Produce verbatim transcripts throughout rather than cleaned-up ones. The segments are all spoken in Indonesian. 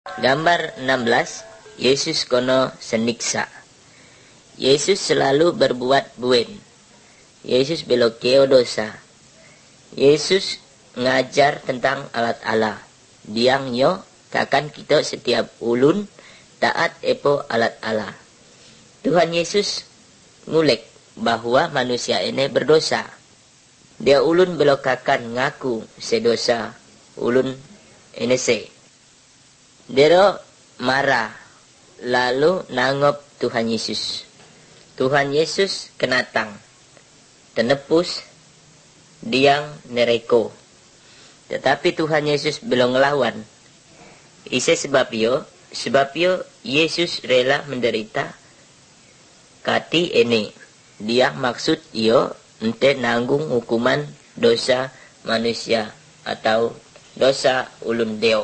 Gambar enam belas. Yesus kono seniksa. Yesus selalu berbuat buen. Yesus belokeo dosa. Yesus ngajar tentang alat Allah. Diang yo takkan kita setiap ulun taat epo alat Allah. Tuhan Yesus ngulek bahwa manusia ini berdosa. Dia ulun belokakan ngaku sedosa ulun ini se. Dia marah lalu nangop Tuhan Yesus. Tuhan Yesus kenatang tenepus diang nereko. Tetapi Tuhan Yesus belum ngelawan. Ise sebab yo, sebab yo Yesus rela menderita kati ini. Dia maksud yo ente nanggung hukuman dosa manusia atau dosa ulun deo.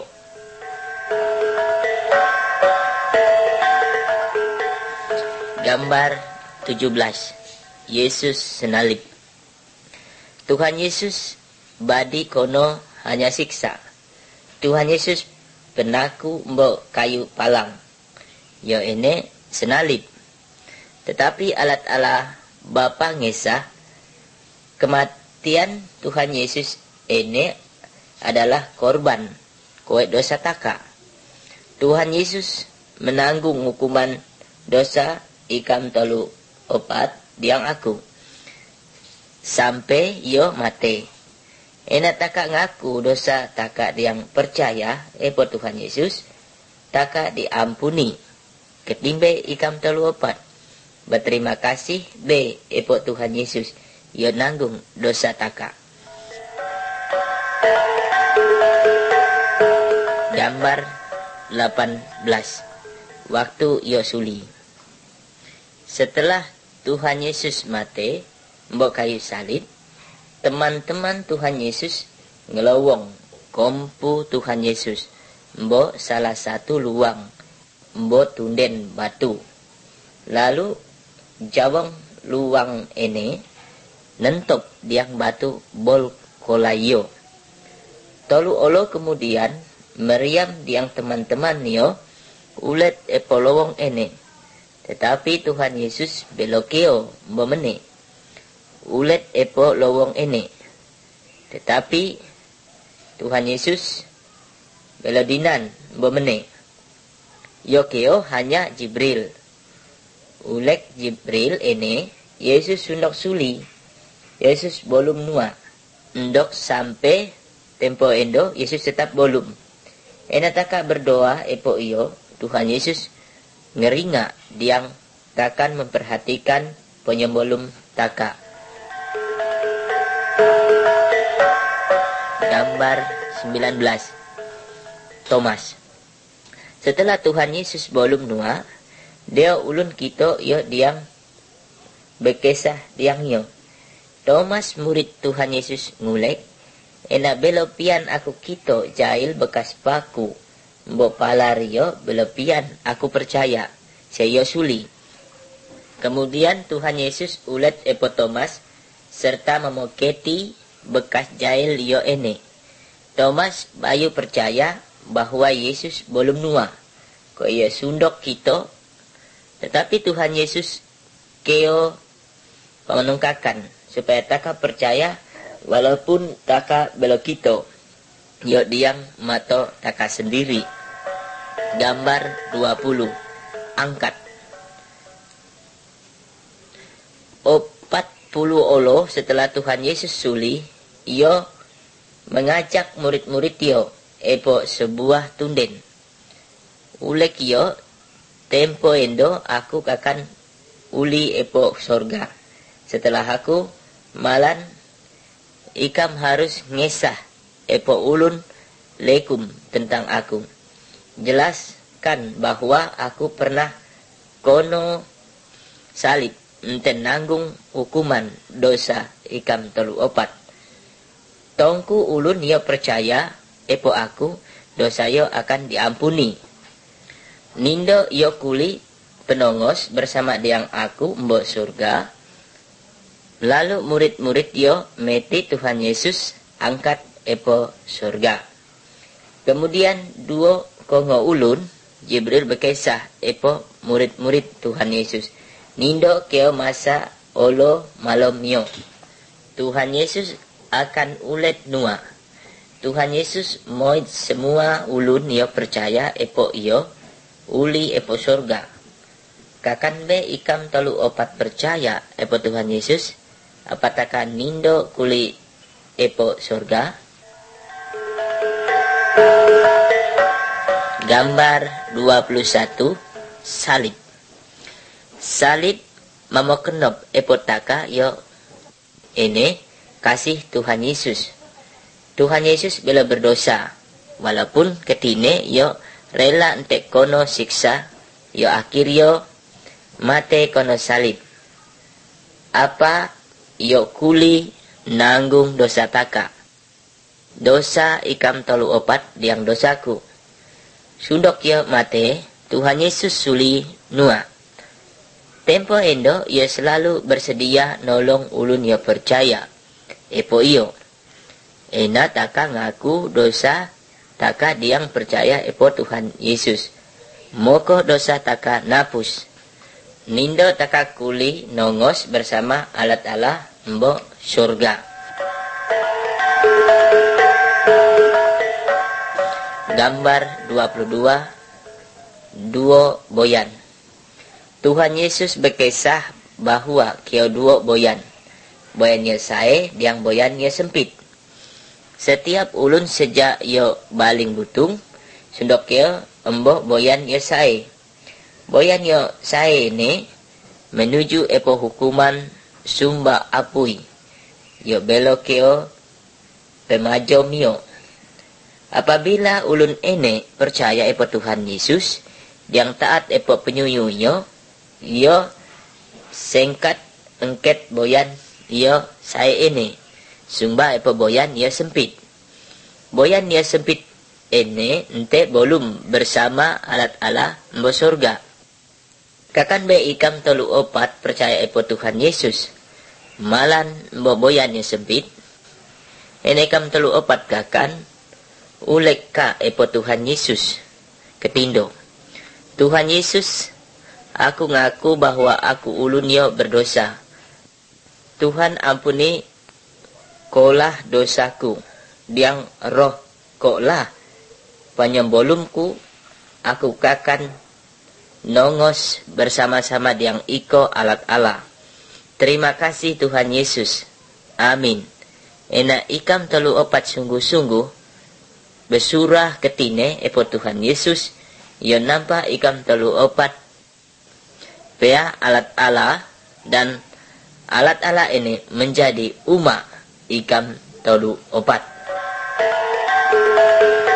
Gambar tujuh belas. Yesus senalip. Tuhan Yesus badi kono hanya siksa. Tuhan Yesus penaku mbok kayu palang. Yo ini senalip. Tetapi alat Allah Bapa ngesah kematian Tuhan Yesus ini adalah korban kowe dosa taka. Tuhan Yesus menanggung hukuman dosa ikam tolu opat diang aku sampai yo mate. Enak taka ngaku dosa taka diang percaya epo Tuhan Yesus taka diampuni ketimbe ikam tolu opat. Berterima kasih be epo Tuhan Yesus yo nanggung dosa taka. Gambar delapan belas. Waktu yo suli. Setelah Tuhan Yesus mati, mbok kayu salib, teman-teman Tuhan Yesus ngelowong kompu Tuhan Yesus, mbok salah satu luang, mbok tunden batu. Lalu jawang luang ini nentop diang batu bol kolayo. Tolu olo kemudian meriam diang teman-teman yo ulet epolowong ini. Tetapi Tuhan Yesus belokeo mbomene. Ulet epo lowong ini. Tetapi Tuhan Yesus belodinan mbomene. Yokeo hanya Jibril. Ulek Jibril ini Yesus sundok suli. Yesus bolum nua. Ndok sampai tempo endo Yesus tetap bolum. Enataka berdoa epo iyo Tuhan Yesus ngeringa diang takkan memperhatikan penyembolum taka. Gambar sembilan belas. Thomas. Setelah Tuhan Yesus bolum nua, dia ulun kito yo diang bekesah diang yo. Thomas murid Tuhan Yesus ngulek, enak belopian aku kito jahil bekas paku. Mbok palario belepian aku percaya saya suli. Kemudian Tuhan Yesus ulet epo Thomas serta memoketi bekas jahil yo ene. Thomas bayu percaya bahwa Yesus belum nua. Ko ia sundok kito. Tetapi Tuhan Yesus keo menungkakan supaya taka percaya walaupun taka belok kito. Yo diang mato taka sendiri. Gambar dua puluh. Angkat. Opat puluh olo setelah Tuhan Yesus suli, yo mengajak murid-murid yo epo sebuah tunden. Ulek yo tempo endo aku akan uli epo sorga. Setelah aku malan ikam harus ngesah epo ulun lekum tentang aku. Jelaskan bahwa aku pernah kono salib enten nanggung hukuman dosa ikam telu opat. Tongku ulun yo percaya epo aku dosa yo akan diampuni. Nindo yo kuli penongos bersama diang aku mbok surga. Lalu murid-murid yo meti Tuhan Yesus angkat epo surga. Kemudian duo kongo ulun, Jibril berkisah epo murid-murid Tuhan Yesus. Nindo keo masa olo malom mio. Tuhan Yesus akan ulet nua. Tuhan Yesus moi semua ulun yo percaya epo iyo uli epo surga. Kakan be ikam tolu opat percaya epo Tuhan Yesus. Apataka nindo kuli epo surga. Gambar dua puluh satu salib. Salib mamokenop epotaka yo ini kasih Tuhan Yesus. Tuhan Yesus bila berdosa, walaupun ketine yo rela entek kono siksa, yo akhir yo mate kono salib. Apa yo kuli nanggung dosa taka. Dosa ikam tolu opat diang dosaku. Sundok yo mate, Tuhan Yesus suli nua. Tempo endo ia selalu bersedia nolong ulun ia percaya. Epo iyo. Ena taka ngaku dosa taka diang percaya epo Tuhan Yesus. Moko dosa taka napus. Nindo taka kuli nongos bersama alat Allah mbo surga. Gambar dua puluh dua. Duo boyan. Tuhan Yesus berkisah bahwa kio duo boyan. Boyannya sae, diang boyannya sempit. Setiap ulun sejak yo baling butung, sundok yo embo boyan yo sae. Boyan yo sae ini menuju epo hukuman sumba apui. Yo belok yo pemajom yo. Apabila ulun ene percaya epo Tuhan Yesus, yang taat epo penyuyu yo, yo sengkat engket boyan yo saya ini. Sumba epo boyan yo sempit. Boyan yo sempit ini ente bolum bersama alat Allah mbo surga. Kakan be ikam tolu opat percaya epo Tuhan Yesus. Malan mbo boyan yo sempit. Ene kam telu opat kakan ulek ka epo Tuhan Yesus. Ketindo. Tuhan Yesus, aku ngaku bahwa aku ulun yo berdosa. Tuhan ampuni kolah dosaku. Diang roh kolah penyembolumku. Aku kakan nongos bersama-sama diang iko alat Allah. Terima kasih Tuhan Yesus. Amin. Ena ikam telu opat sungguh-sungguh besurah ketine epo Tuhan Yesus. Yo nampak ikam telu opat pea alat Allah dan alat Allah ini menjadi umat ikam tolu opat.